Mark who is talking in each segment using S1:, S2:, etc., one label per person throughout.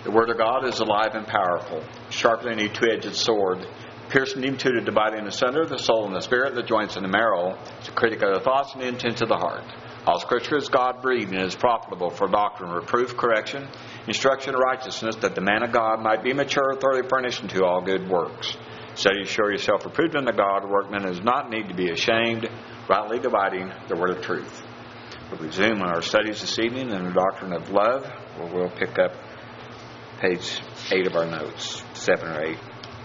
S1: The Word of God is alive and powerful, sharper than any two-edged sword, piercing even to the dividing asunder the soul and the spirit, the joints and the marrow. It's a critic of the thoughts and the intents of the heart. All Scripture is God-breathed and is profitable for doctrine, reproof, correction, instruction, and righteousness, that the man of God might be mature, thoroughly furnished unto all good works. Study to show yourself approved unto God, a workman does not need to be ashamed, rightly dividing the word of truth. We'll resume our studies this evening in the doctrine of love, where we'll pick up page 8 of our notes, 7 or 8.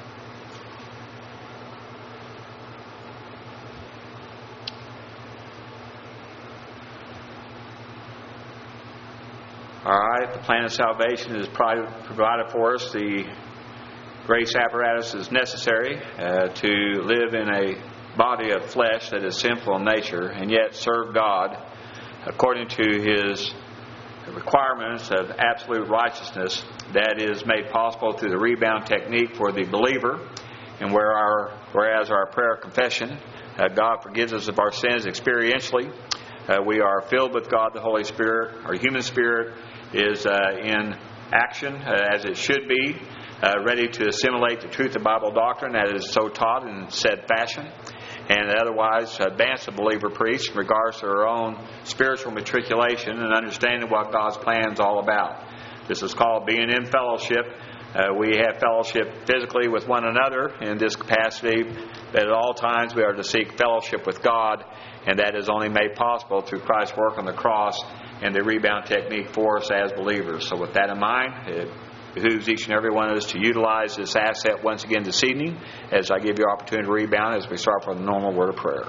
S1: All right, the plan of salvation is provided for us. The grace apparatus is necessary to live in a body of flesh that is sinful in nature and yet serve God according to His requirements of absolute righteousness. That is made possible through the rebound technique for the believer, and whereas our prayer confession, God forgives us of our sins experientially. We are filled with God the Holy Spirit. Our human spirit is in action as it should be, ready to assimilate the truth of Bible doctrine that is so taught in said fashion, and otherwise advance the believer priest in regards to their own spiritual matriculation and understanding what God's plan is all about. This is called being in fellowship. We have fellowship physically with one another in this capacity, but at all times we are to seek fellowship with God, and that is only made possible through Christ's work on the cross and the rebound technique for us as believers. So with that in mind, it behooves each and every one of us to utilize this asset once again this evening as I give you opportunity to rebound as we start with the normal word of prayer.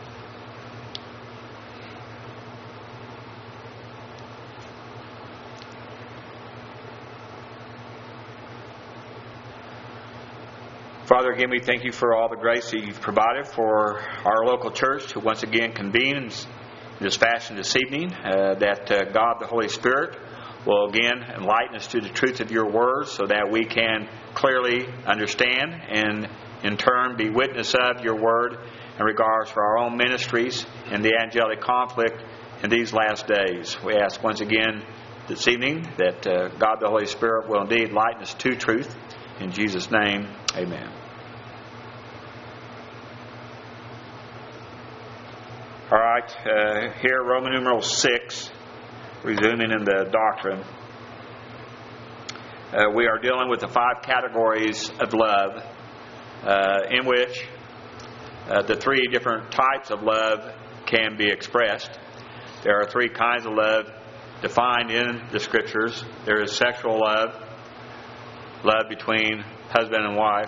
S1: Father, again, we thank you for all the grace that you've provided for our local church to once again convene in this fashion this evening, that God, the Holy Spirit, will again enlighten us to the truth of your words so that we can clearly understand and in turn be witness of your word in regards to our own ministries and the angelic conflict in these last days. We ask once again this evening that God, the Holy Spirit, will indeed enlighten us to truth. In Jesus' name, amen. All right, here, Roman numeral 6, resuming in the doctrine. We are dealing with the 5 categories of love, in which the 3 different types of love can be expressed. There are 3 kinds of love defined in the Scriptures. There is sexual love, love between husband and wife.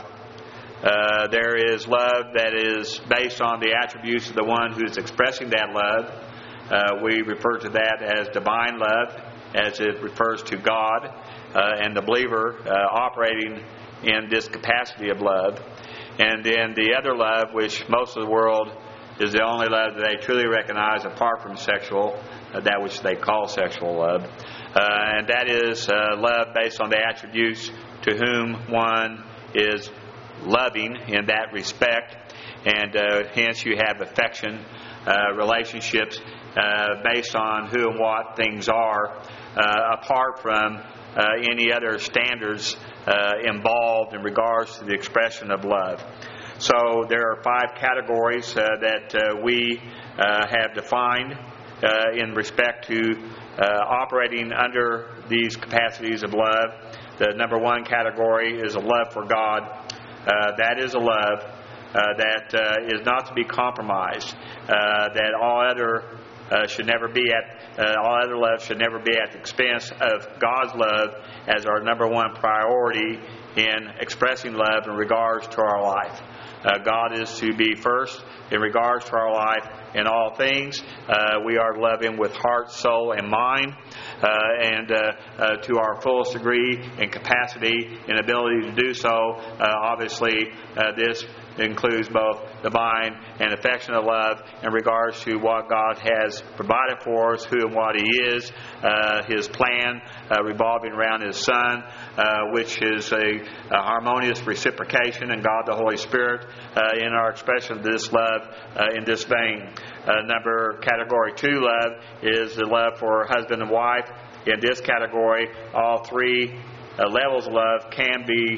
S1: There is love that is based on the attributes of the one who is expressing that love. We refer to that as divine love, as it refers to God and the believer operating in this capacity of love. And then the other love, which most of the world is the only love that they truly recognize apart from sexual, that which they call sexual love. And that is love based on the attributes to whom one is loving in that respect, and hence you have affection, relationships based on who and what things are, apart from any other standards involved in regards to the expression of love. So there are 5 categories that we have defined in respect to operating under these capacities of love. The number 1 category is a love for God. That is a love that is not to be compromised. That all other should never be all other love should never be at the expense of God's love as our number 1 priority in expressing love in regards to our life. God is to be first in regards to our life in all things. We are to love Him with heart, soul, and mind, and to our fullest degree and capacity and ability to do so. Obviously, this includes both divine and affectionate love in regards to what God has provided for us, who and what He is, His plan revolving around His Son, which is a harmonious reciprocation, and God the Holy Spirit in our expression of this love in this vein. Category 2 love is the love for husband and wife. In this category, all 3 levels of love can be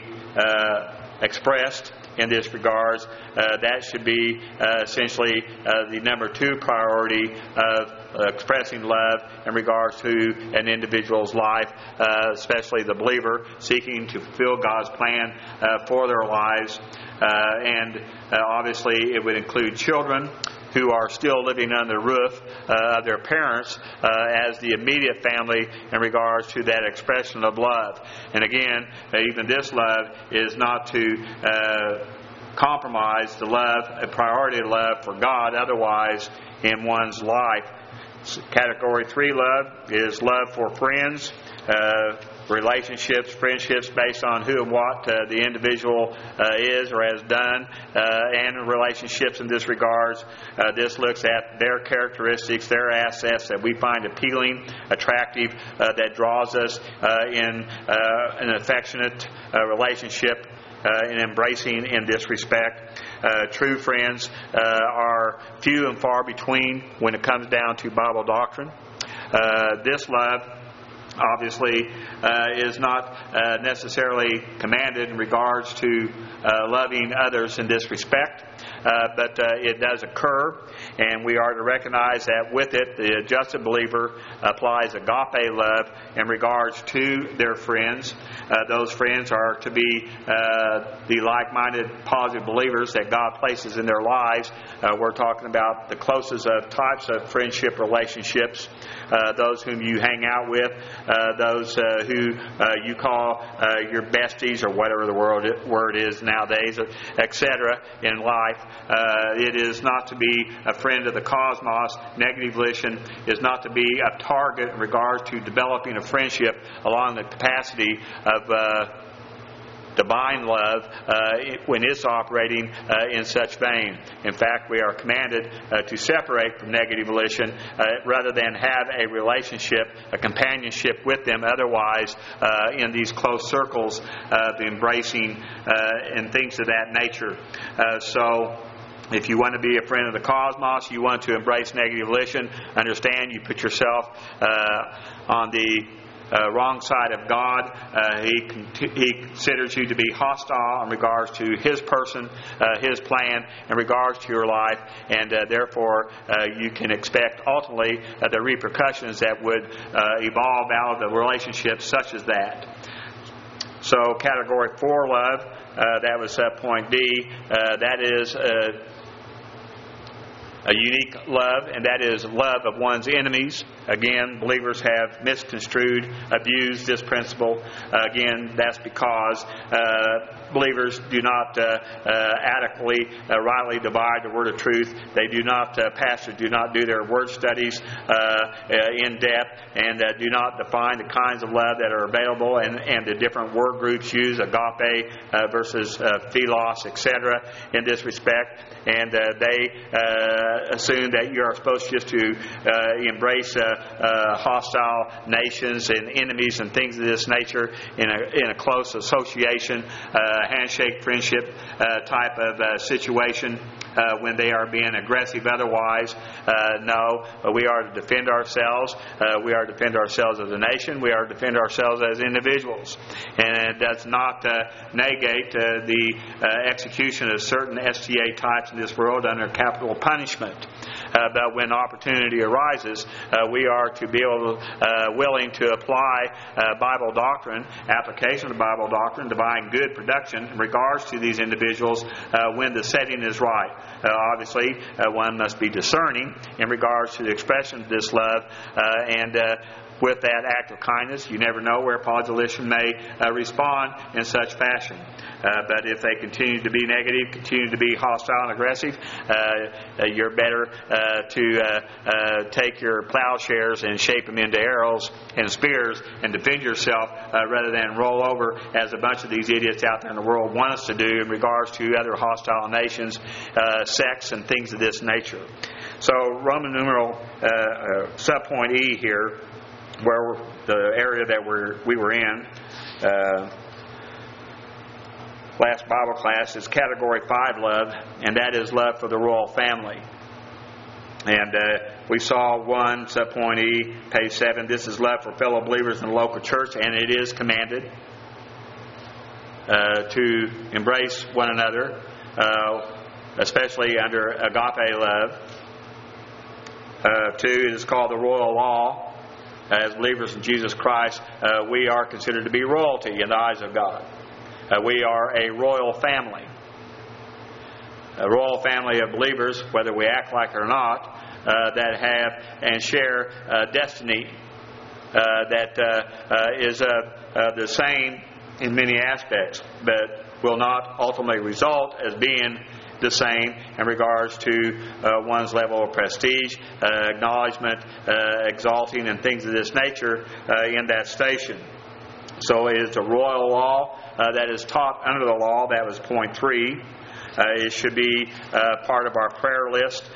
S1: expressed in this regards. That should be essentially the number 2 priority of expressing love in regards to an individual's life, especially the believer seeking to fulfill God's plan for their lives. And obviously it would include children who are still living under the roof of their parents as the immediate family in regards to that expression of love. And again, even this love is not to compromise the love, a priority of love for God otherwise in one's life. Category 3 love is love for friends, relationships, friendships based on who and what the individual is or has done, and relationships in this regards. This looks at their characteristics, their assets that we find appealing, attractive, that draws us in an affectionate relationship and embracing in this respect. True friends are few and far between when it comes down to Bible doctrine. This love obviously is not necessarily commanded in regards to loving others in this respect, but it does occur, and we are to recognize that with it the adjusted believer applies agape love in regards to their friends. Those friends are to be the like-minded positive believers that God places in their lives. We're talking about the closest of types of friendship relationships, those whom you hang out with, those who you call your besties or whatever the word is nowadays, etc. in life. It is not to be a friend of the cosmos. Negative volition is not to be a target in regards to developing a friendship along the capacity of divine love when it's operating in such vein. In fact, we are commanded to separate from negative volition rather than have a relationship, a companionship with them otherwise in these close circles of embracing and things of that nature. So if you want to be a friend of the cosmos, you want to embrace negative volition, understand you put yourself on the wrong side of God. He considers you to be hostile in regards to His person, His plan, in regards to your life, and therefore you can expect ultimately the repercussions that would evolve out of the relationship such as that. So category 4 love, that was point D, that is a unique love, and that is love of one's enemies. Again, believers have misconstrued, abused this principle. Again, that's because believers do not adequately, rightly divide the word of truth. They do not, pastors do not do their word studies in depth, and do not define the kinds of love that are available, and the different word groups used, agape versus philos, etc. in this respect. And they assume that you are supposed just to embrace hostile nations and enemies and things of this nature in a close association, handshake, friendship type of situation when they are being aggressive otherwise. No, we are to defend ourselves. We are to defend ourselves as a nation. We are to defend ourselves as individuals. And it does not negate the execution of certain STA types in this world under capital punishment. But when opportunity arises, we are to be willing to apply Bible doctrine, application of Bible doctrine, divine good production in regards to these individuals when the setting is right. Obviously, one must be discerning in regards to the expression of this love, and with that act of kindness, you never know where position may respond in such fashion. But if they continue to be negative, continue to be hostile and aggressive, you're better to take your plowshares and shape them into arrows and spears and defend yourself rather than roll over as a bunch of these idiots out there in the world want us to do in regards to other hostile nations, sects, and things of this nature. So Roman numeral subpoint E here, where the area that we were in last Bible class, is category 5 love, and that is love for the royal family. And we saw one subpoint E, page 7. This is love for fellow believers in the local church, and it is commanded. to embrace one another, especially under agape love. 2, it is called the royal law. As believers in Jesus Christ, we are considered to be royalty in the eyes of God. We are a royal family. A royal family of believers, whether we act like it or not, that have and share destiny that is the same in many aspects, but will not ultimately result as being the same in regards to one's level of prestige, acknowledgement, exalting, and things of this nature in that station. So it is a royal law that is taught under the law. That was point 3. It should be part of our prayer list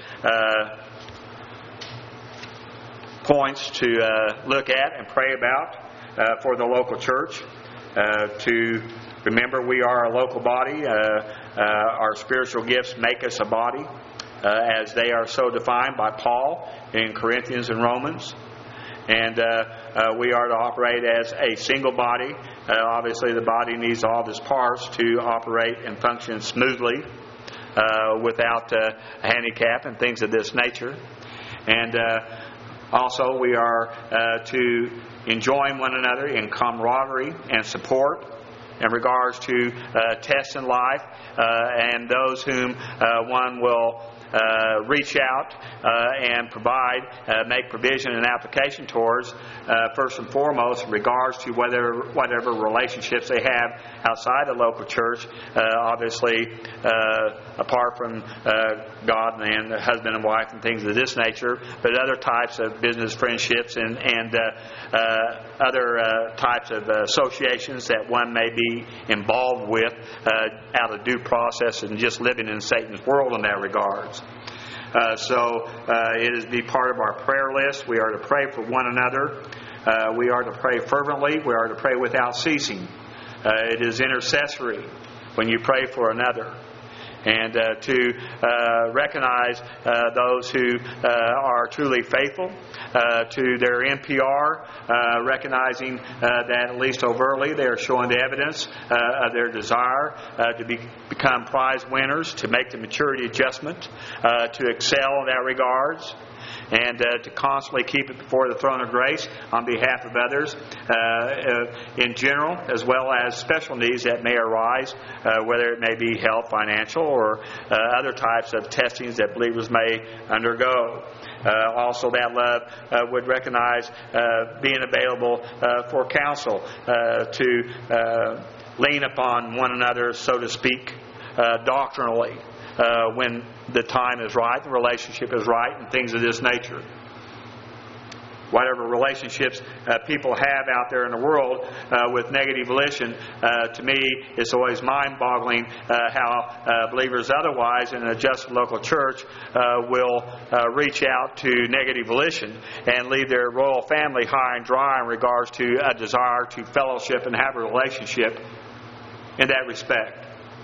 S1: points to look at and pray about for the local church. To remember, we are a local body. Our spiritual gifts make us a body, as they are so defined by Paul in Corinthians and Romans. And we are to operate as a single body. Obviously, the body needs all of its parts to operate and function smoothly without a handicap and things of this nature. And also, we are to enjoin one another in camaraderie and support in regards to tests in life and those whom one will reach out and provide, make provision and application towards, first and foremost, in regards to whatever relationships they have outside the local church, obviously apart from God and the husband and wife and things of this nature, but other types of business friendships and other types of associations that one may be involved with out of due process and just living in Satan's world in that regards. So it is be part of our prayer list. We are to pray for one another. We are to pray fervently. We are to pray without ceasing. It is intercessory when you pray for another. And to recognize those who are truly faithful to their NPR, recognizing that at least overtly they are showing the evidence of their desire to become prize winners, to make the maturity adjustment, to excel in that regards, and to constantly keep it before the throne of grace on behalf of others in general, as well as special needs that may arise, whether it may be health, financial, or other types of testings that believers may undergo. Also, that love would recognize being available for counsel, to lean upon one another, so to speak, doctrinally, when the time is right, the relationship is right, and things of this nature. Whatever relationships people have out there in the world with negative volition, to me, it's always mind-boggling how believers otherwise in a just local church will reach out to negative volition and leave their royal family high and dry in regards to a desire to fellowship and have a relationship in that respect.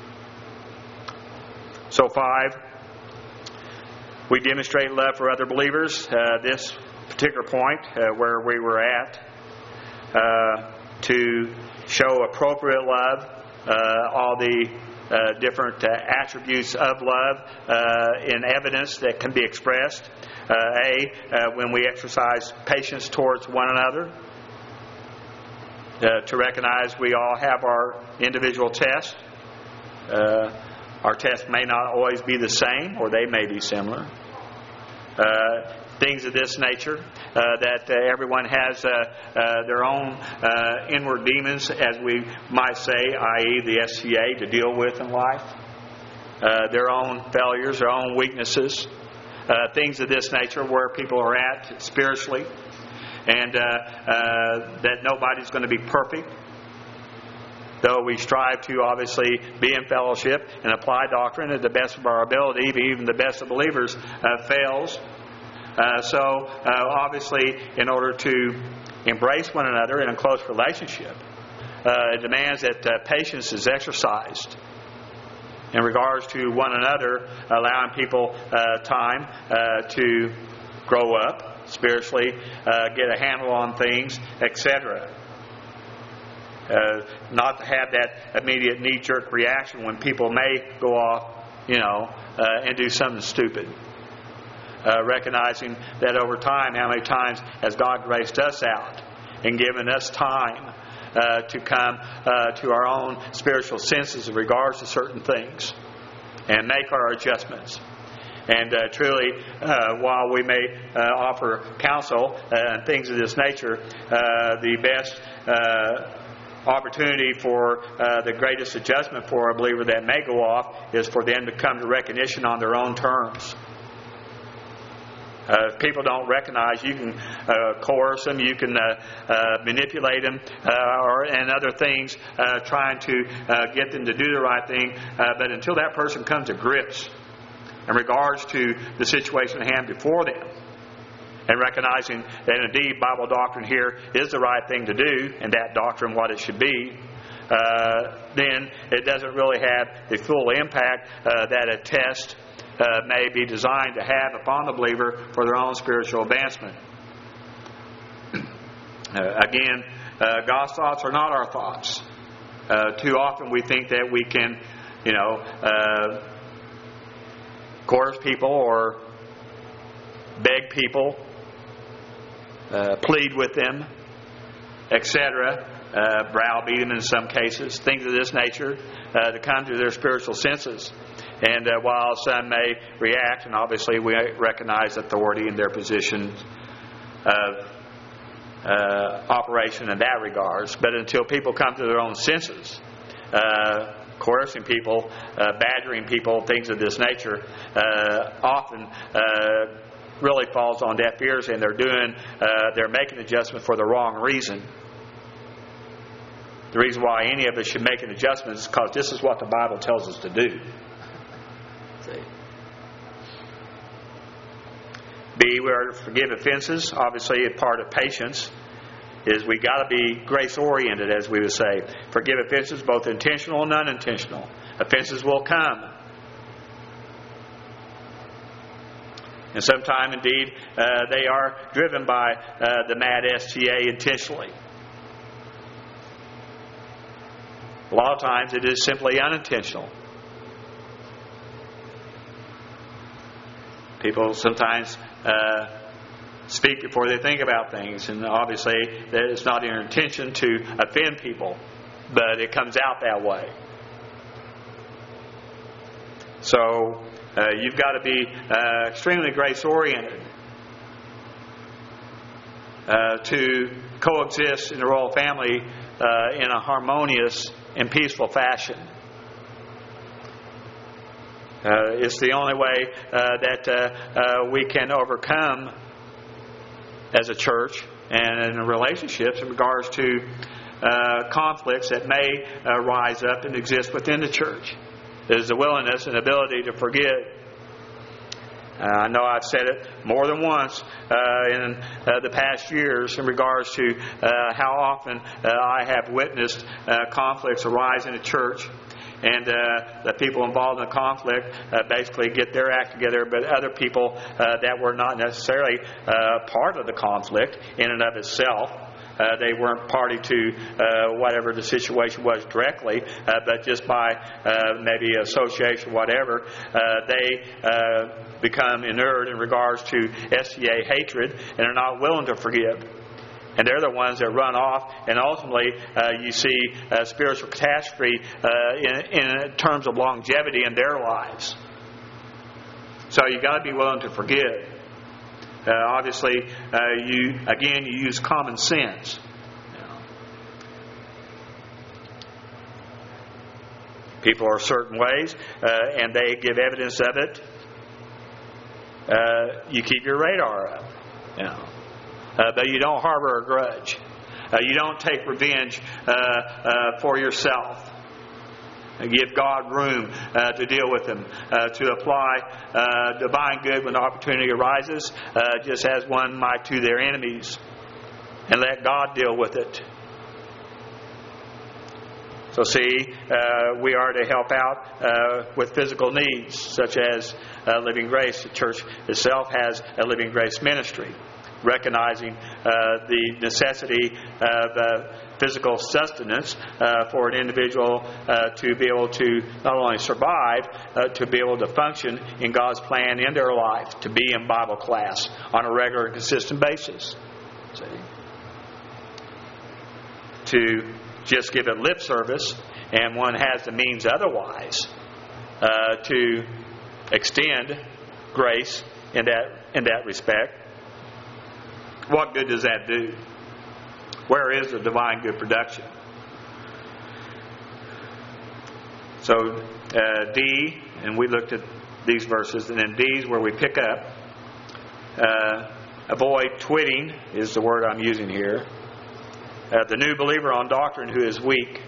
S1: So 5, we demonstrate love for other believers. This particular point where we were at, to show appropriate love, all the different attributes of love in evidence that can be expressed. When we exercise patience towards one another, to recognize we all have our individual tests. Our tests may not always be the same, or they may be similar. Things of this nature, that everyone has their own inward demons, as we might say, i.e. the SCA, to deal with in life. Their own failures, their own weaknesses, things of this nature where people are at spiritually, and that nobody's going to be perfect. Though we strive to obviously be in fellowship and apply doctrine at the best of our ability, even the best of believers fails. So obviously, in order to embrace one another in a close relationship, it demands that patience is exercised in regards to one another, allowing people time to grow up spiritually, get a handle on things, etc. Not to have that immediate knee-jerk reaction when people may go off, and do something stupid. Recognizing that over time, how many times has God graced us out and given us time to come to our own spiritual senses in regards to certain things and make our adjustments. And truly, while we may offer counsel and things of this nature, the best opportunity for the greatest adjustment for a believer that may go off is for them to come to recognition on their own terms. If people don't recognize, you can coerce them, you can manipulate them, and other things, trying to get them to do the right thing. But until that person comes to grips in regards to the situation at hand before them, and recognizing that indeed Bible doctrine here is the right thing to do, and that doctrine what it should be, then it doesn't really have the full impact that a test may be designed to have upon the believer for their own spiritual advancement. Again, God's thoughts are not our thoughts. Too often we think that we can, coerce people or beg people, plead with them, etc., browbeat them in some cases, things of this nature, to come to their spiritual senses. And while some may react, and obviously we recognize authority in their position of operation in that regards, but until people come to their own senses, coercing people, badgering people, things of this nature, often really falls on deaf ears, and they're making adjustment for the wrong reason. The reason why any of us should make an adjustment is because this is what the Bible tells us to do. See? B, we are to forgive offenses. Obviously, a part of patience is we got to be grace-oriented, as we would say. Forgive offenses, both intentional and unintentional. Offenses will come. And sometimes, indeed, they are driven by the mad STA intentionally. A lot of times it is simply unintentional. People sometimes speak before they think about things, and obviously it's not their intention to offend people, but it comes out that way. So you've got to be extremely grace-oriented to coexist in the royal family in a harmonious and peaceful fashion. It's the only way that we can overcome as a church and in relationships in regards to conflicts that may rise up and exist within the church. There's the willingness and ability to forgive. I know I've said it more than once in the past years in regards to how often I have witnessed conflicts arise in a church, and the people involved in the conflict basically get their act together, but other people that were not necessarily part of the conflict in and of itself, they weren't party to whatever the situation was directly, but just by maybe association, whatever, they become inured in regards to SCA hatred and are not willing to forgive. And they're the ones that run off, and ultimately you see spiritual catastrophe in terms of longevity in their lives. So you've got to be willing to forgive. Obviously, you use common sense. People are certain ways, and they give evidence of it. You keep your radar up, but you don't harbor a grudge. You don't take revenge for yourself. Give God room to deal with them, to apply divine good when the opportunity arises, just as one might to their enemies, and let God deal with it. So see, we are to help out with physical needs, such as Living Grace. The church itself has a Living Grace ministry. recognizing the necessity of physical sustenance for an individual to be able to not only survive, to be able to function in God's plan in their life, to be in Bible class on a regular and consistent basis. See? To just give it lip service, and one has the means otherwise to extend grace in that respect, what good does that do? Where is the divine good production? So D, and we looked at these verses, and then D is where we pick up. Avoid twitting is the word I'm using here. The new believer on doctrine who is weak.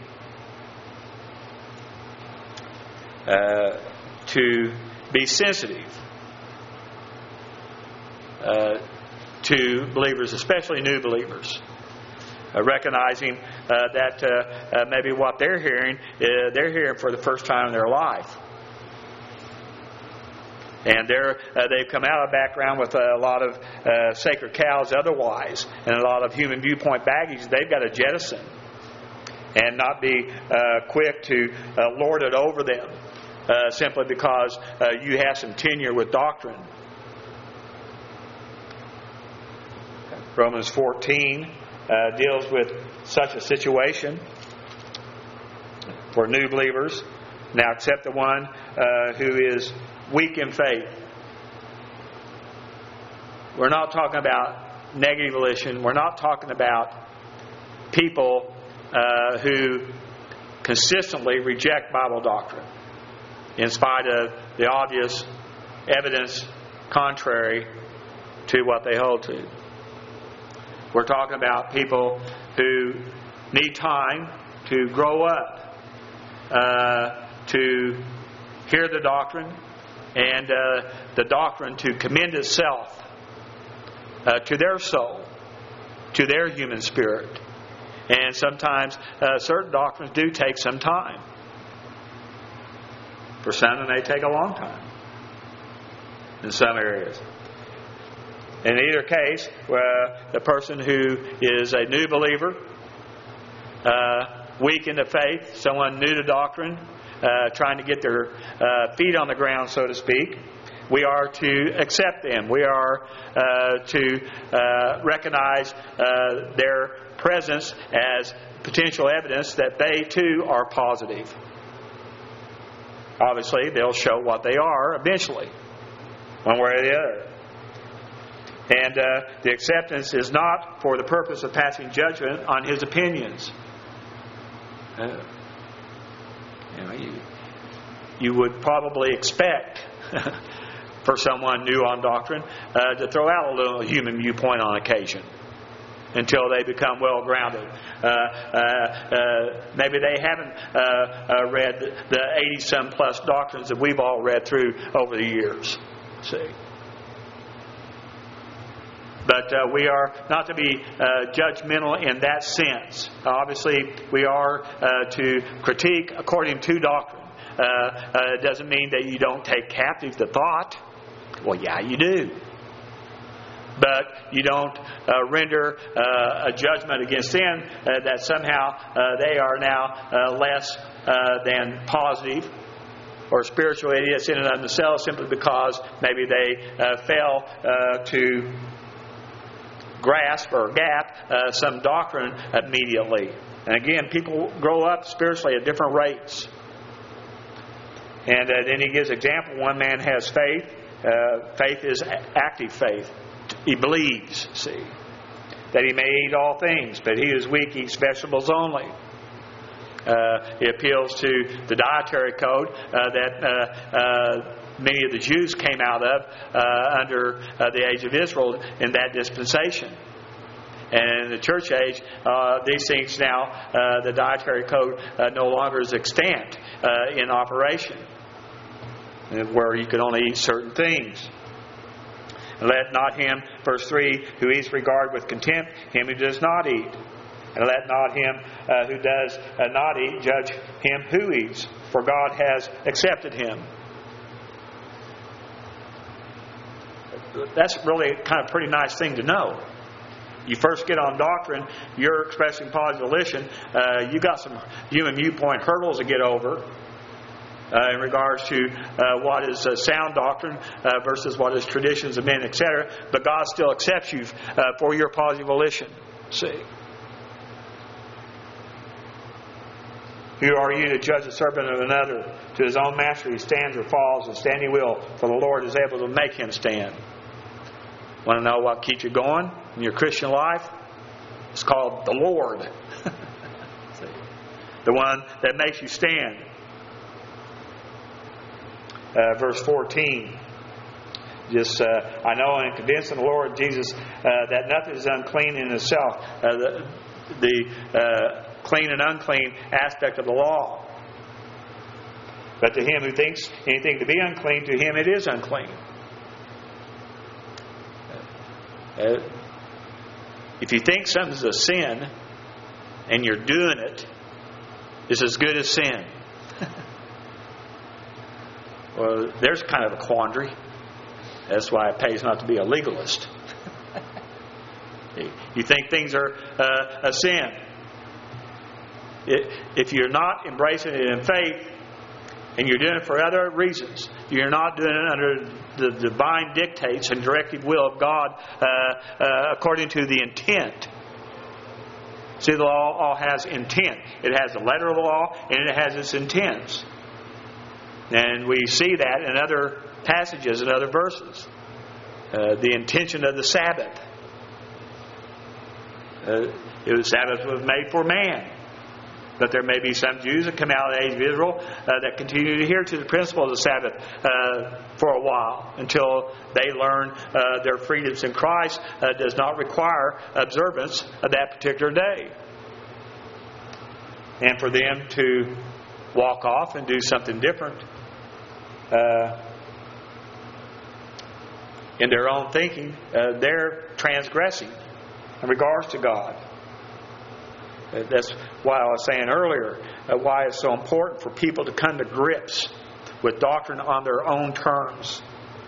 S1: To be sensitive to believers, especially new believers. Recognizing that maybe what they're hearing for the first time in their life. And they've come out of a background with a lot of sacred cows otherwise, and a lot of human viewpoint baggage they've got to jettison. And not be quick to lord it over them simply because you have some tenure with doctrine. Romans 14 deals with such a situation for new believers. Now accept the one who is weak in faith. We're not talking about negative volition. We're not talking about people who consistently reject Bible doctrine in spite of the obvious evidence contrary to what they hold to. We're talking about people who need time to grow up, to hear the doctrine, and the doctrine to commend itself to their soul, to their human spirit. And sometimes certain doctrines do take some time. For some, it may take a long time in some areas. In either case, the person who is a new believer, weak in the faith, someone new to doctrine, trying to get their feet on the ground, so to speak, we are to accept them. We are to recognize their presence as potential evidence that they too are positive. Obviously, they'll show what they are eventually, one way or the other. And the acceptance is not for the purpose of passing judgment on his opinions. You would probably expect for someone new on doctrine to throw out a little human viewpoint on occasion until they become well grounded. Maybe they haven't read the 80-some plus doctrines that we've all read through over the years. See. But we are not to be judgmental in that sense. Obviously, we are to critique according to doctrine. It doesn't mean that you don't take captive the thought. Well, yeah, you do. But you don't render a judgment against them that somehow they are now less than positive or spiritual idiots in and of themselves simply because maybe they fail to grasp or gap some doctrine immediately. And again, people grow up spiritually at different rates. And then he gives example. One man has faith. Faith is active faith. He believes, see, that he may eat all things, but he is weak, eats vegetables only. He appeals to the dietary code that many of the Jews came out of under the age of Israel in that dispensation. And in the church age, these things now, the dietary code no longer is extant in operation, where you could only eat certain things. Let not him, verse 3, who eats regard with contempt him who does not eat. And let not him who does not eat judge him who eats, for God has accepted him. that's really kind of a pretty nice thing to know. You first get on doctrine, you're expressing positive volition. You got some human viewpoint hurdles to get over in regards to what is sound doctrine versus what is traditions of men, etc. But God still accepts you for your positive volition. See? Who are you to judge the servant of another? To his own master he stands or falls, and stand he will, for the Lord is able to make him stand. Want to know what keeps you going in your Christian life? It's called the Lord. The one that makes you stand. Verse 14. I know and am convinced in the Lord Jesus that nothing is unclean in itself. The clean and unclean aspect of the law. But to him who thinks anything to be unclean, to him it is unclean. If you think something's a sin and you're doing it, it's as good as sin. Well, there's kind of a quandary. That's why it pays not to be a legalist. You think things are a sin. If you're not embracing it in faith and you're doing it for other reasons, you're not doing it under the divine dictates and directive will of God according to the intent. See, the law all has intent. It has the letter of the law and it has its intents. And we see that in other passages and other verses. The intention of the Sabbath. The Sabbath was made for man. But there may be some Jews that come out of the age of Israel that continue to adhere to the principle of the Sabbath for a while until they learn their freedoms in Christ does not require observance of that particular day. And for them to walk off and do something different in their own thinking, they're transgressing in regards to God. That's why I was saying earlier why it's so important for people to come to grips with doctrine on their own terms.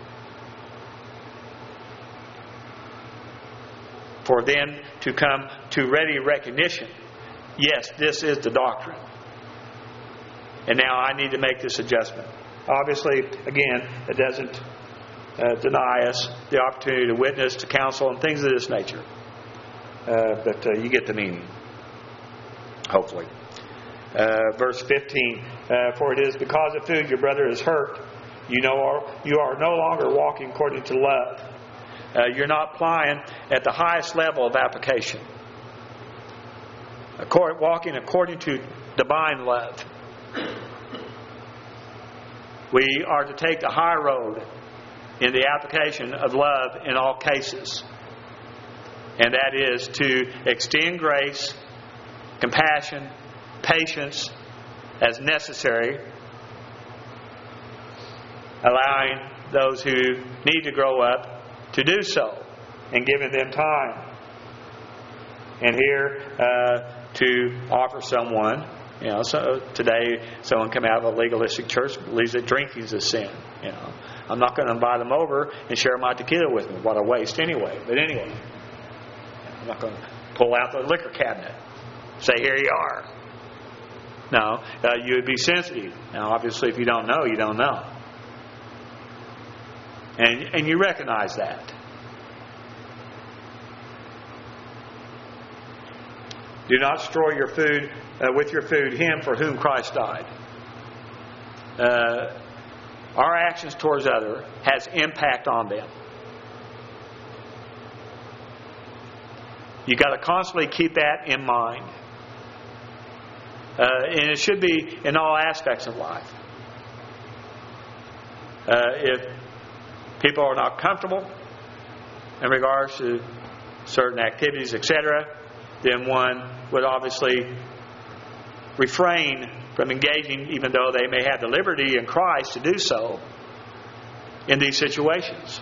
S1: For them to come to ready recognition. Yes, this is the doctrine. And now I need to make this adjustment. Obviously, again, it doesn't deny us the opportunity to witness, to counsel, and things of this nature. But you get the meaning. Hopefully. Verse 15. For it is because of food your brother is hurt. You are no longer walking according to love. You're not applying at the highest level of application. Walking according to divine love. We are to take the high road in the application of love in all cases. And that is to extend grace, compassion, patience as necessary, allowing those who need to grow up to do so, and giving them time. And here to offer someone, so today someone come out of a legalistic church believes that drinking is a sin. I'm not going to invite them over and share my tequila with me. What a waste anyway. But anyway, I'm not going to pull out the liquor cabinet. Say, here you are. No, you would be sensitive. Now, obviously, if you don't know, you don't know. And you recognize that. Do not destroy your food with your food him for whom Christ died. Our actions towards others has impact on them. You got to constantly keep that in mind. And it should be in all aspects of life. If people are not comfortable in regards to certain activities, etc., then one would obviously refrain from engaging, even though they may have the liberty in Christ to do so in these situations.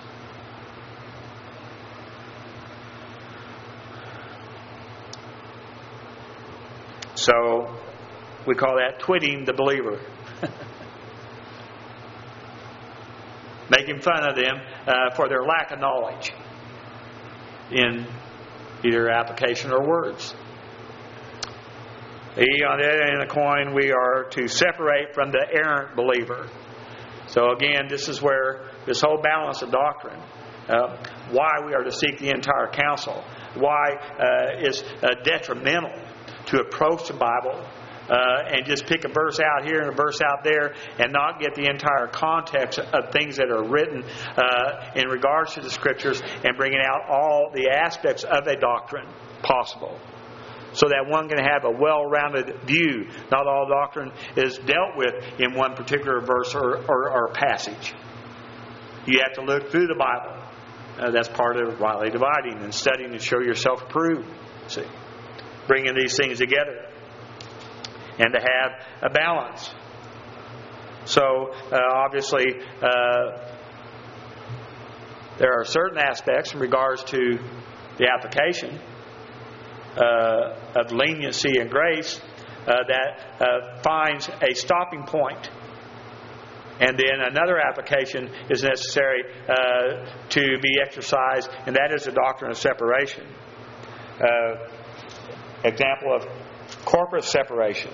S1: So we call that twitting the believer. making fun of them for their lack of knowledge in either application or words. On the other end of the coin, we are to separate from the errant believer. So again, this is where this whole balance of doctrine, why we are to seek the entire counsel, why it's detrimental to approach the Bible and just pick a verse out here and a verse out there and not get the entire context of things that are written in regards to the Scriptures and bringing out all the aspects of a doctrine possible, so that one can have a well-rounded view. Not all doctrine is dealt with in one particular verse or passage. You have to look through the Bible. That's part of rightly dividing and studying to show yourself approved. See, bringing these things together and to have a balance. So obviously there are certain aspects in regards to the application of leniency and grace that finds a stopping point. And then another application is necessary to be exercised, and that is the doctrine of separation. Example of corporate separation.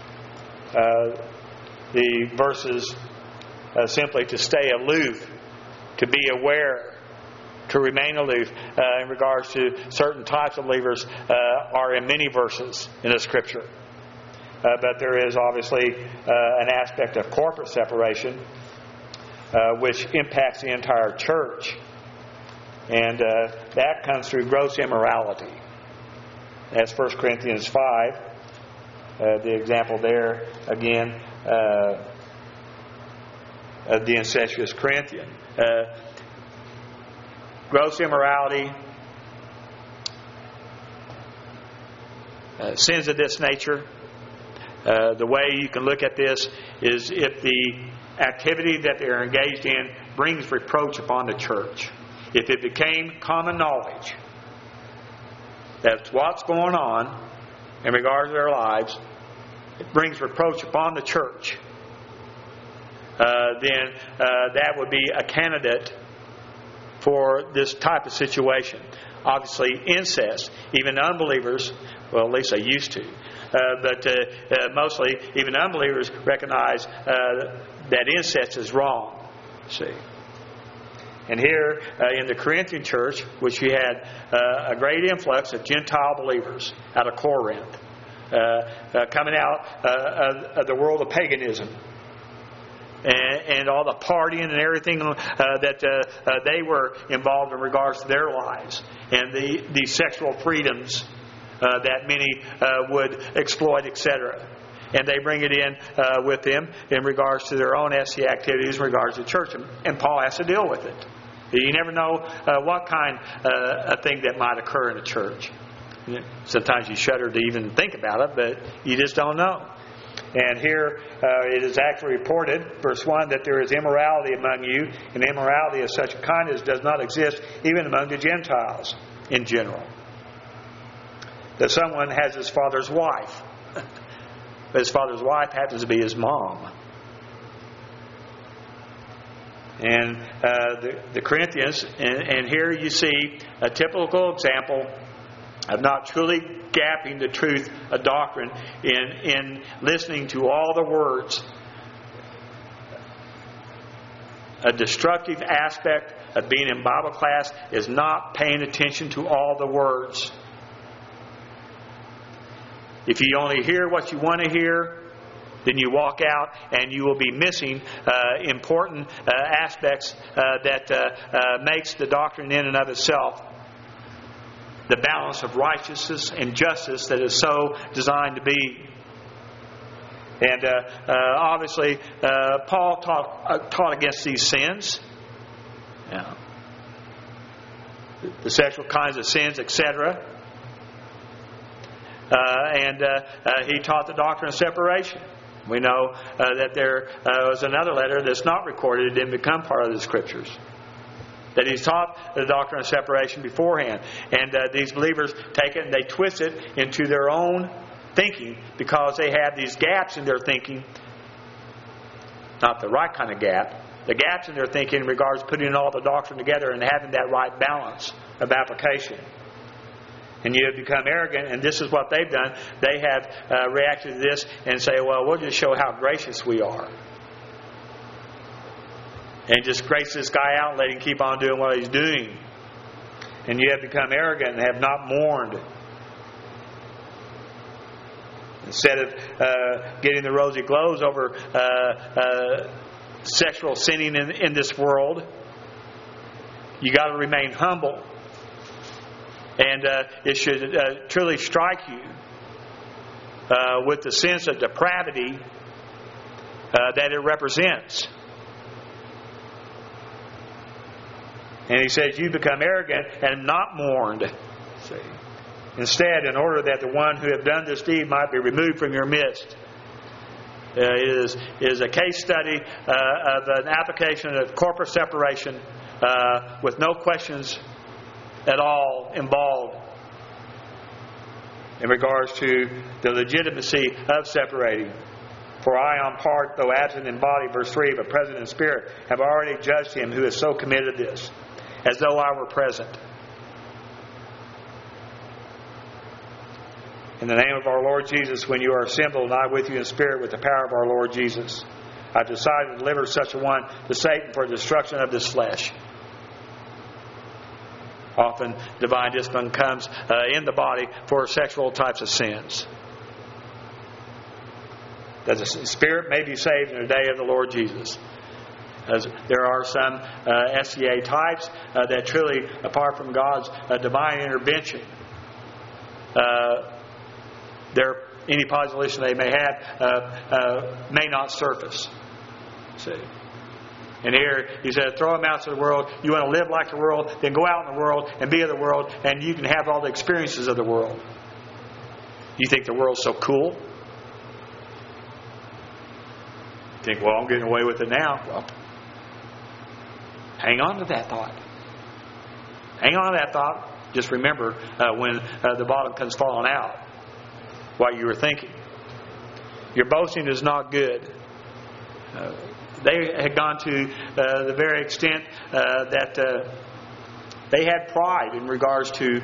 S1: The verses simply to stay aloof, to be aware, to remain aloof in regards to certain types of believers are in many verses in the Scripture. But there is obviously an aspect of corporate separation which impacts the entire church. And that comes through gross immorality. That's 1 Corinthians 5. The example there, again, of the incestuous Corinthian. Gross immorality, sins of this nature. The way you can look at this is if the activity that they are engaged in brings reproach upon the church. If it became common knowledge that's what's going on in regards to their lives, it brings reproach upon the church, then that would be a candidate for this type of situation. Obviously, incest, even unbelievers, well, at least they used to, but mostly even unbelievers recognize that incest is wrong. See, and here in the Corinthian church, which we had a great influx of Gentile believers out of Corinth, coming out of the world of paganism. And all the partying and everything that they were involved in regards to their lives, and the sexual freedoms that many would exploit, etc. And they bring it in with them in regards to their own SC activities in regards to church, and Paul has to deal with it. You never know what kind of thing that might occur in a church. Sometimes you shudder to even think about it, but you just don't know. And here it is actually reported, verse 1, that there is immorality among you, and immorality of such a kind as does not exist even among the Gentiles in general. That someone has his father's wife, but his father's wife happens to be his mom. And the Corinthians, and here you see a typical example of not truly gapping the truth of doctrine in listening to all the words. A destructive aspect of being in Bible class is not paying attention to all the words. If you only hear what you want to hear, then you walk out and you will be missing important aspects that makes the doctrine in and of itself the balance of righteousness and justice that is so designed to be. And obviously, Paul taught against these sins, the sexual kinds of sins, etc. And he taught the doctrine of separation. We know that there was another letter that's not recorded; it didn't become part of the Scriptures. That he's taught the doctrine of separation beforehand. And these believers take it and they twist it into their own thinking because they have these gaps in their thinking. Not the right kind of gap, the gaps in their thinking in regards to putting all the doctrine together and having that right balance of application. And you have become arrogant, and this is what they've done. They have reacted to this and say, well, we'll just show how gracious we are. And just grace this guy out and let him keep on doing what he's doing. And you have become arrogant and have not mourned. Instead of getting the rosy glows over sexual sinning in this world, you got to remain humble. And it should truly strike you with the sense of depravity that it represents. And he says, you become arrogant and not mourned. See? Instead, in order that the one who have done this deed might be removed from your midst. Is a case study of an application of corporate separation with no questions at all involved in regards to the legitimacy of separating. For I on part, though absent in body, verse 3, but present in spirit, have already judged him who has so committed this, as though I were present. In the name of our Lord Jesus, when you are assembled, and I with you in spirit with the power of our Lord Jesus, I've decided to deliver such a one to Satan for the destruction of this flesh. Often divine discipline comes in the body for sexual types of sins. That the spirit may be saved in the day of the Lord Jesus. As there are some SCA types that truly, apart from God's divine intervention, any position they may have may not surface. See? And here he said, throw them out to the world. You want to live like the world, then go out in the world and be of the world, and you can have all the experiences of the world. You think the world's so cool? You think, well, I'm getting away with it now. Well, hang on to that thought. Hang on to that thought. Just remember when the bottom comes falling out, what you were thinking. Your boasting is not good. They had gone to the very extent that they had pride in regards to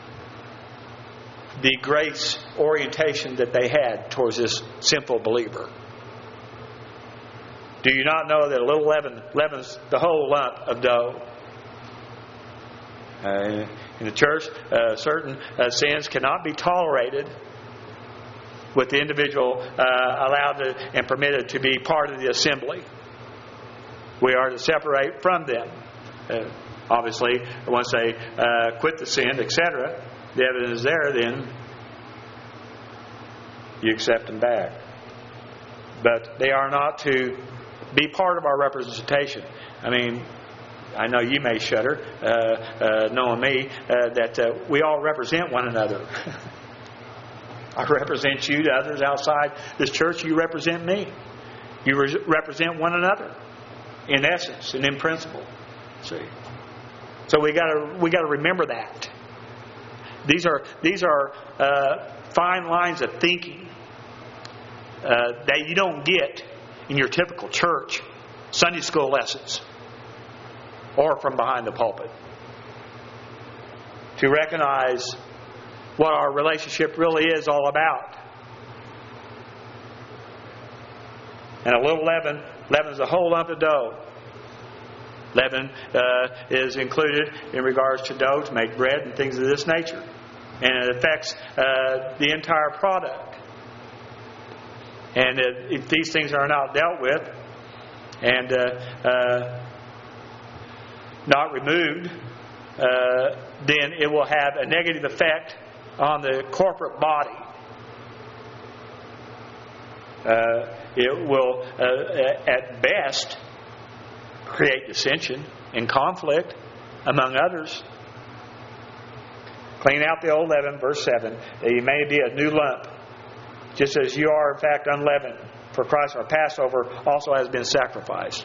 S1: the grace orientation that they had towards this sinful believer. Do you not know that a little leaven leavens the whole lump of dough? In the church, certain sins cannot be tolerated with the individual allowed and permitted to be part of the assembly. We are to separate from them. Obviously, once they quit the sin, etc., the evidence is there, then you accept them back. But they are not to be part of our representation. I mean, I know you may shudder, knowing me, that we all represent one another. I represent you to others outside this church. You represent me. You represent one another, in essence and in principle. See, so we got to remember that. These are fine lines of thinking that you don't get in your typical church Sunday school lessons or from behind the pulpit. To recognize what our relationship really is all about. And a little leaven leavens the whole lump of dough. Leaven is included in regards to dough to make bread and things of this nature. And it affects the entire product. And if these things are not dealt with and not removed, then it will have a negative effect on the corporate body. It will, at best, create dissension and conflict among others. Clean out the old leaven, verse 7, that you may be a new lump, just as you are in fact unleavened. For Christ our Passover also has been sacrificed.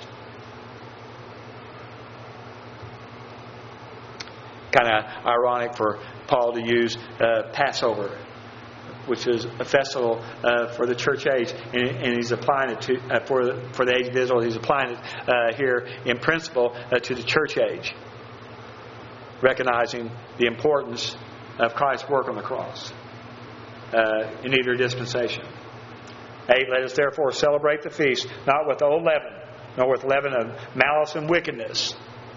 S1: Kind of ironic for Paul to use Passover. which is a festival for the church age, and he's applying it to for the age of Israel. He's applying it here in principle to the church age, recognizing the importance of Christ's work on the cross in either dispensation. 8. Let us therefore celebrate the feast, not with old leaven, nor with leaven of malice and wickedness,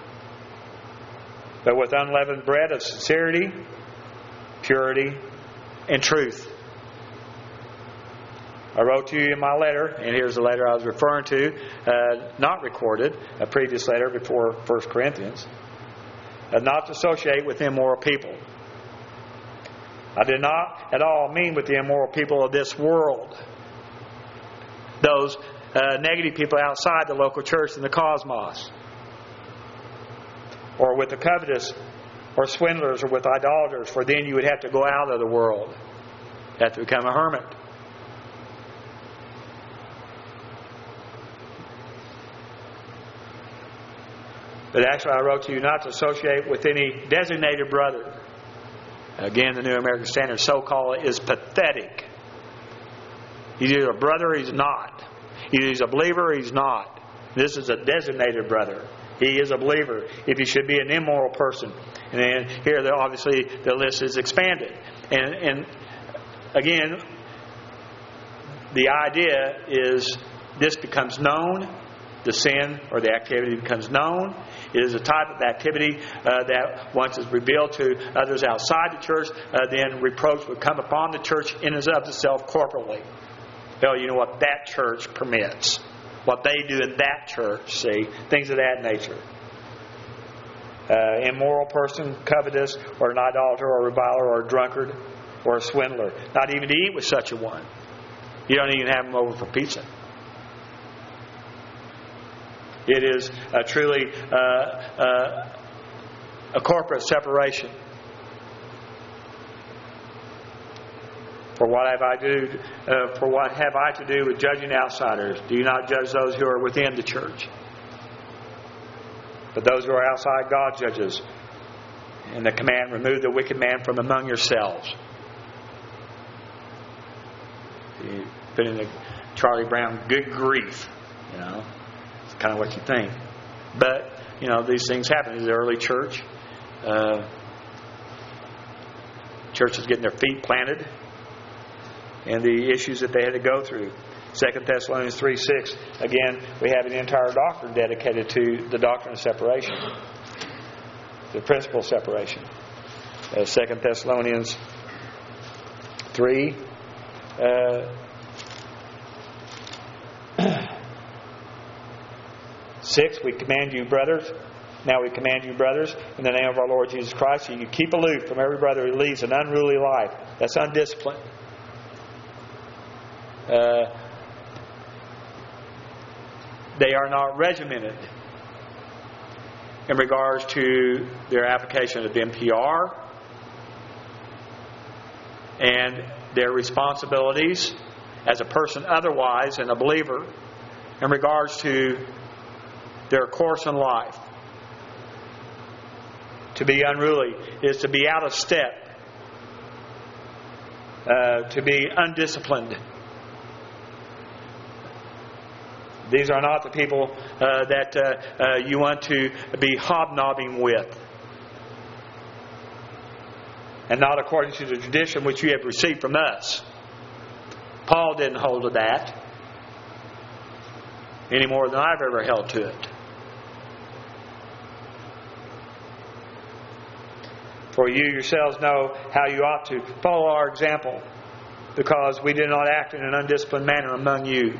S1: but with unleavened bread of sincerity, purity, and truth. I wrote to you in my letter, and here's the letter I was referring to, not recorded, a previous letter before 1 Corinthians, not to associate with immoral people. I did not at all mean with the immoral people of this world, those negative people outside the local church and the cosmos, or with the covetous, or swindlers, or with idolaters, for then you would have to go out of the world. You have to become a hermit. But actually I wrote to you not to associate with any designated brother. Again, the New American Standard so-called is pathetic. He's either a brother or he's not. Either he's a believer or he's not. This is a designated brother. He is a believer. If he should be an immoral person. And then here, obviously, the list is expanded. And again, the idea is this becomes known. The sin or the activity becomes known. It is a type of activity that once is revealed to others outside the church, then reproach would come upon the church in and of itself corporately. Well, you know what that church permits. What they do in that church, see? Things of that nature. Immoral person, covetous, or an idolater, or a reviler, or a drunkard, or a swindler. Not even to eat with such a one. You don't even have them over for pizza. It is truly a corporate separation. For what have I to do with judging outsiders? Do you not judge those who are within the church? But those who are outside, God judges. And the command, remove the wicked man from among yourselves. You put in the Charlie Brown, good grief. You know, it's kind of what you think. But, you know, these things happen in the early church. Churches getting their feet planted. And the issues that they had to go through. 2 Thessalonians 3:6. Again, we have an entire doctrine dedicated to the doctrine of separation. The principle of separation. 2 Thessalonians 3. 6. We command you, brothers. Now we command you, brothers, in the name of our Lord Jesus Christ, that you keep aloof from every brother who leads an unruly life. That's undisciplined. They are not regimented in regards to their application of NPR and their responsibilities as a person otherwise and a believer in regards to their course in life. To be unruly is to be out of step, to be undisciplined. These are not the people that you want to be hobnobbing with. And not according to the tradition which you have received from us. Paul didn't hold to that any more than I've ever held to it. For you yourselves know how you ought to follow our example, because we did not act in an undisciplined manner among you.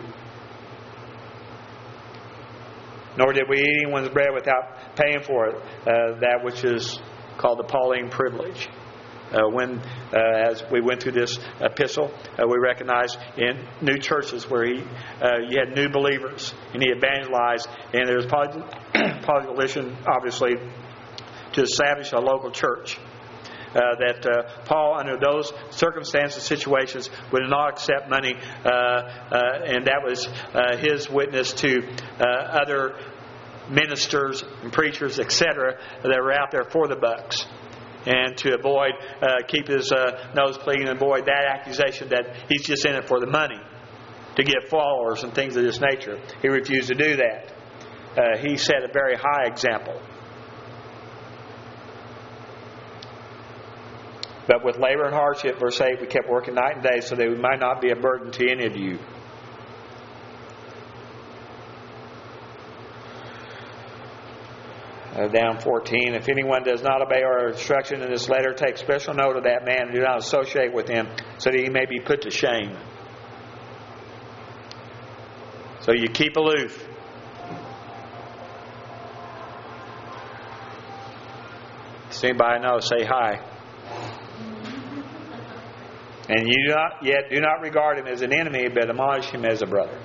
S1: Nor did we eat anyone's bread without paying for it, that which is called the Pauline privilege. As we went through this epistle, we recognized in new churches where you had new believers, and he evangelized, and there was population, obviously, to establish a local church. That Paul, under those circumstances, situations, would not accept money, and that was his witness to other ministers and preachers, etc., that were out there for the bucks. and to avoid, keep his nose clean and avoid that accusation that he's just in it for the money, to get followers and things of this nature. He refused to do that. He set a very high example. But with labor and hardship, verse 8, we kept working night and day so that we might not be a burden to any of you. Down 14, if anyone does not obey our instruction in this letter, take special note of that man and do not associate with him, so that he may be put to shame. So you keep aloof. Does anybody know? Say hi. And you do not regard him as an enemy, but admonish him as a brother.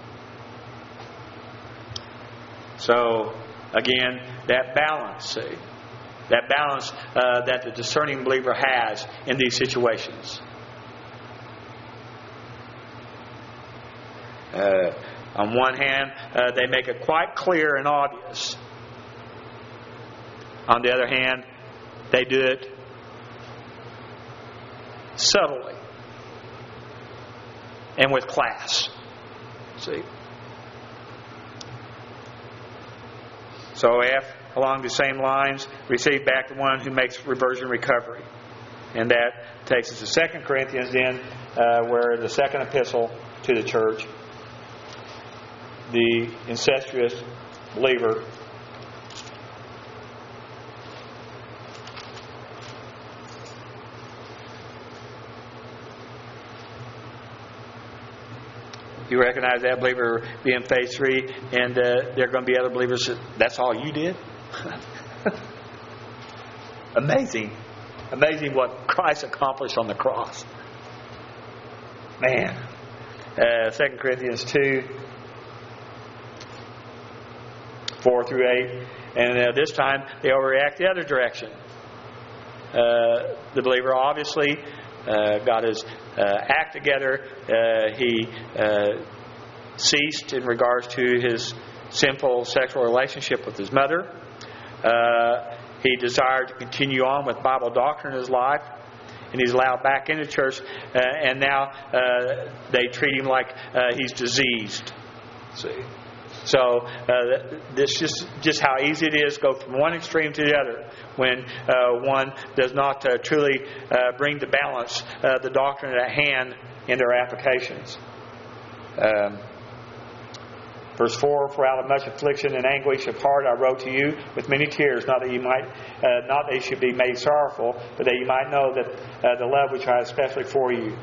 S1: So, again, that balance, see? That balance that the discerning believer has in these situations. On one hand, they make it quite clear and obvious. On the other hand, they do it subtly and with class. See? So F, along the same lines, receive back the one who makes reversion recovery. And that takes us to 2 Corinthians then, where the second epistle to the church, the incestuous believer you recognize that believer being phase 3, and there are going to be other believers that's all you did? Amazing. Amazing what Christ accomplished on the cross. Man. 2 Corinthians 2, 4 through 8. And this time they overreact the other direction. The believer obviously got his act together. He ceased in regards to his sinful sexual relationship with his mother. He desired to continue on with Bible doctrine in his life, and he's allowed back into church. And now they treat him like he's diseased. See, so this just how easy it is to go from one extreme to the other when one does not truly bring to balance the doctrine at hand in their applications. Verse 4, for out of much affliction and anguish of heart I wrote to you with many tears, not that you should be made sorrowful, but that you might know that the love which I have especially for you.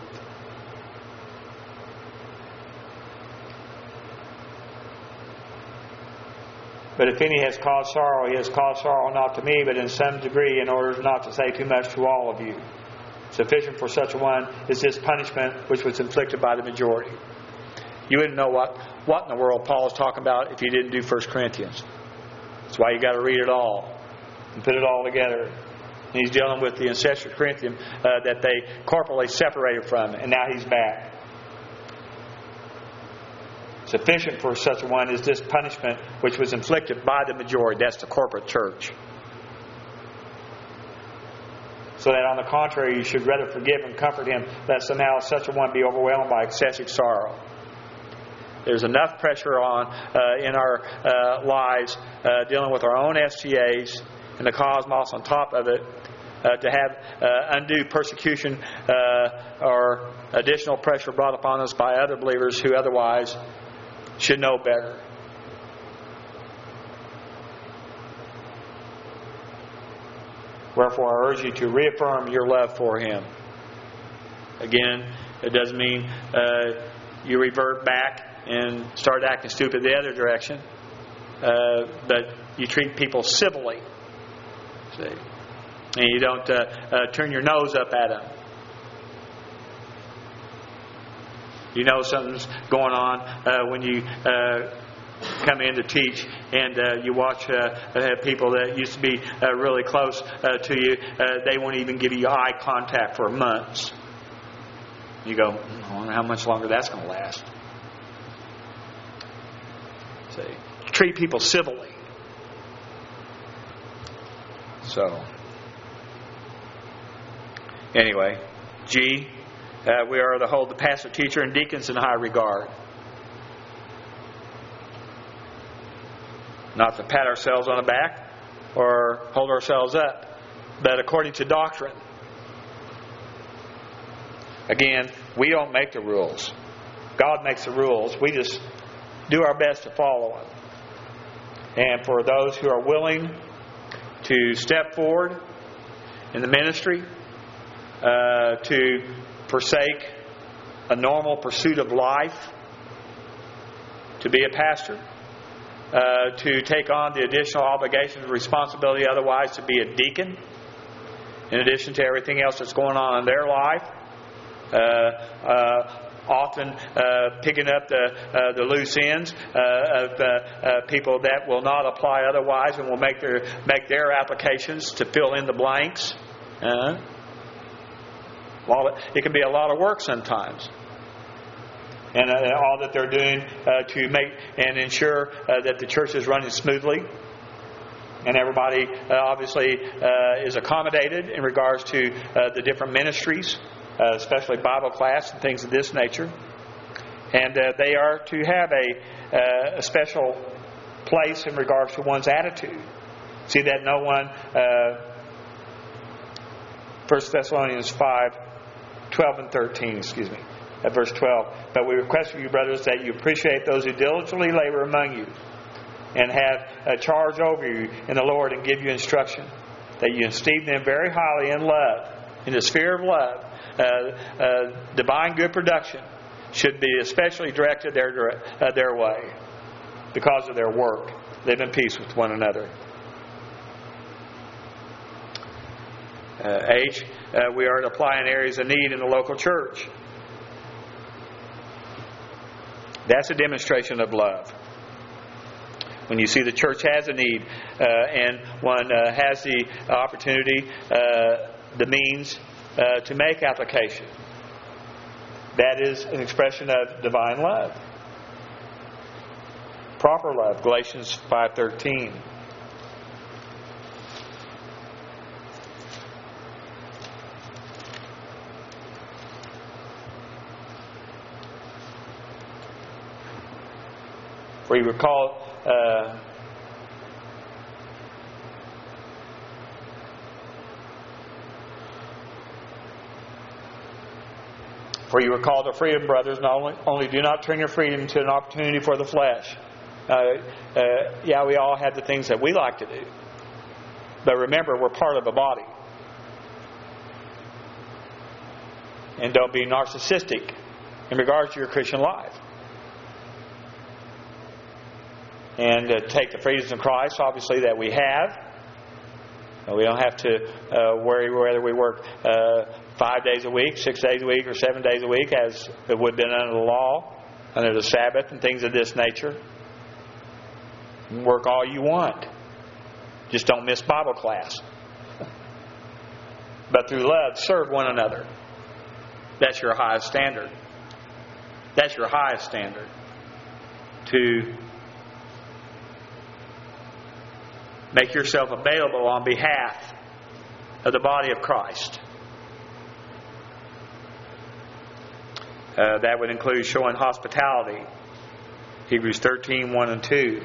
S1: But if any has caused sorrow, he has caused sorrow not to me, but in some degree, in order not to say too much to all of you. Sufficient for such a one is this punishment which was inflicted by the majority. You wouldn't know what in the world Paul is talking about if you didn't do 1 Corinthians. That's why you got to read it all and put it all together. And he's dealing with the incestuous Corinthian that they corporately separated from, and now he's back. Sufficient for such a one is this punishment which was inflicted by the majority. That's the corporate church. So that on the contrary, you should rather forgive and comfort him, lest somehow such a one be overwhelmed by excessive sorrow. There's enough pressure on in our lives dealing with our own STAs and the cosmos on top of it to have undue persecution or additional pressure brought upon us by other believers who otherwise should know better. Wherefore I urge you to reaffirm your love for him. Again, it doesn't mean you revert back and start acting stupid the other direction. But you treat people civilly. See? And you don't turn your nose up at them. You know something's going on when you come in to teach and you watch people that used to be really close to you. They won't even give you eye contact for months. You go, I wonder how much longer that's going to last. See, treat people civilly. So, Anyway, G, we are to hold the pastor, teacher, and deacons in high regard. Not to pat ourselves on the back or hold ourselves up, but according to doctrine. Again, we don't make the rules. God makes the rules. We just do our best to follow them. And for those who are willing to step forward in the ministry, to forsake a normal pursuit of life, to be a pastor, to take on the additional obligations and responsibility otherwise to be a deacon, in addition to everything else that's going on in their life, often picking up the loose ends of people that will not apply otherwise and will make their applications to fill in the blanks. Well, it can be a lot of work sometimes. And all that they're doing to make and ensure that the church is running smoothly. And everybody obviously is accommodated in regards to the different ministries, especially Bible class and things of this nature. And they are to have a special place in regards to one's attitude. See that no one, 1 Thessalonians 5:12 and 13, at verse 12. But we request of you, brothers, that you appreciate those who diligently labor among you and have a charge over you in the Lord and give you instruction, that you esteem them very highly in love, in the sphere of love. Divine good production should be especially directed their way because of their work. Live in peace with one another. H, we are to apply in areas of need in the local church. That's a demonstration of love. When you see the church has a need and one has the opportunity, the means to make application, that is an expression of divine love. Proper love, Galatians 5:13. For you recall to freedom, brothers. Not only do not turn your freedom into an opportunity for the flesh. We all have the things that we like to do. But remember, we're part of a body. And don't be narcissistic in regards to your Christian life. And take the freedoms of Christ, obviously, that we have. We don't have to worry whether we work 5 days a week, 6 days a week, or 7 days a week, as it would have been under the law, under the Sabbath, and things of this nature. Work all you want. Just don't miss Bible class. But through love, serve one another. That's your highest standard. That's your highest standard. To make yourself available on behalf of the body of Christ. That would include showing hospitality. Hebrews 13:1 and 2.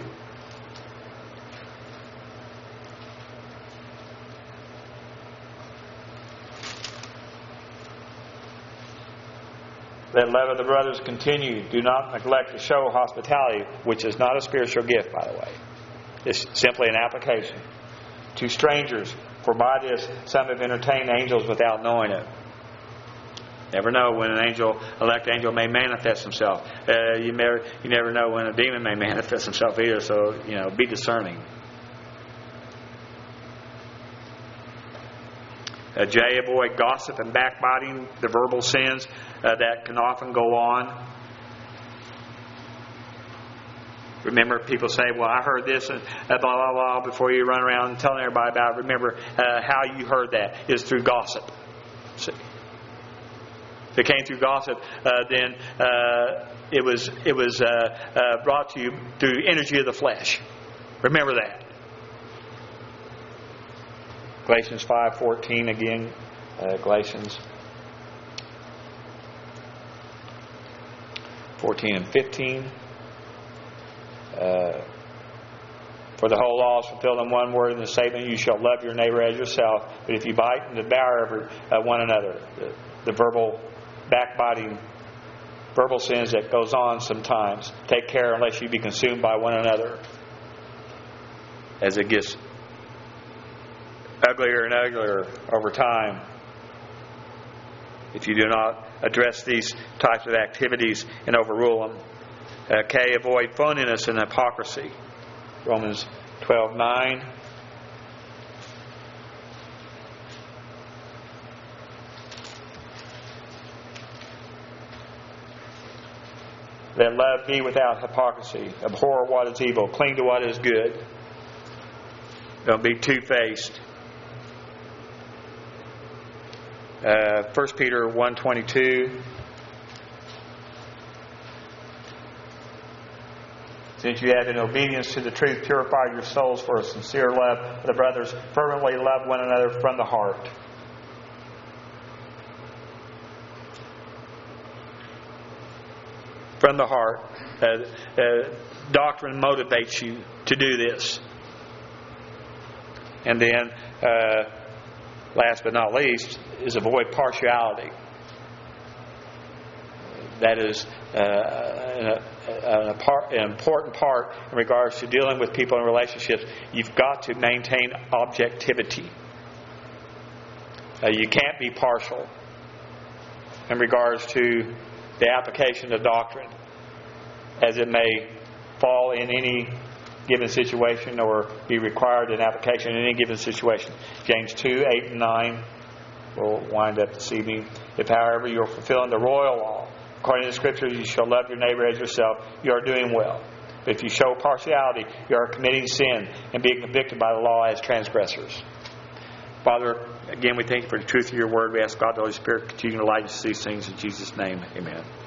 S1: Let love of the brothers continue. Do not neglect to show hospitality, which is not a spiritual gift, by the way. It's simply an application. To strangers, for by this some have entertained angels without knowing it. Never know when an elect angel may manifest himself. You never know when a demon may manifest himself either. So be discerning. J, avoid gossip and backbiting, the verbal sins that can often go on. Remember, people say, well, I heard this and blah, blah, blah, before you run around telling everybody about it. Remember, how you heard that is through gossip. See? If it came through gossip, then it was brought to you through energy of the flesh. Remember that. Galatians 5:14 again. Galatians 14 and 15. For the whole law is fulfilled in one word in the statement, you shall love your neighbor as yourself. But if you bite and devour one another, the verbal backbiting, verbal sins that goes on sometimes, take care unless you be consumed by one another. As it gets uglier and uglier over time, if you do not address these types of activities and overrule them. Okay, avoid phoniness and hypocrisy. Romans 12:9. Let love be without hypocrisy. Abhor what is evil. Cling to what is good. Don't be two-faced. 1 Peter 1:22. Since you have in obedience to the truth purified your souls for a sincere love of the brothers, fervently love one another from the heart. From the heart. Doctrine motivates you to do this. And then, last but not least, is avoid partiality. That is an important part in regards to dealing with people in relationships. You've got to maintain objectivity. You can't be partial in regards to the application of doctrine, as it may fall in any given situation or be required in application in any given situation. James 2:8 and 9 will wind up this evening. If, however, you are fulfilling the royal law, according to the Scriptures, you shall love your neighbor as yourself, you are doing well. But if you show partiality, you are committing sin and being convicted by the law as transgressors. Father, again, we thank you for the truth of your word. We ask God, the Holy Spirit, continue to light us to these things in Jesus' name. Amen.